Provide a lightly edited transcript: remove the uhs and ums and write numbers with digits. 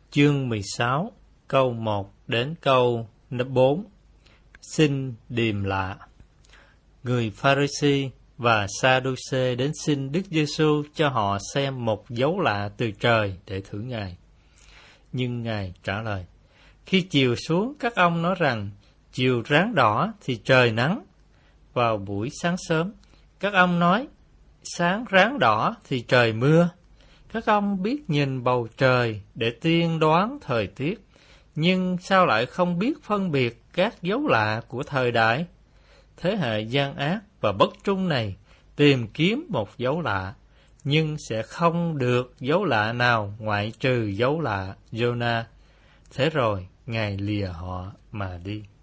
Chương 16, câu 1 đến câu 4. Xin điềm lạ. Người Pha-ri-si và Sa-đu-xê đến xin Đức Giê-xu cho họ xem một dấu lạ từ trời để thử Ngài. Nhưng Ngài trả lời: Khi chiều xuống, các ông nói rằng chiều ráng đỏ thì trời nắng. Vào buổi sáng sớm, các ông nói sáng ráng đỏ thì trời mưa. Các ông biết nhìn bầu trời để tiên đoán thời tiết, nhưng sao lại không biết phân biệt các dấu lạ của thời đại? Thế hệ gian ác và bất trung này tìm kiếm một dấu lạ, nhưng sẽ không được dấu lạ nào ngoại trừ dấu lạ Giô-na. Thế rồi Ngài lìa họ mà đi.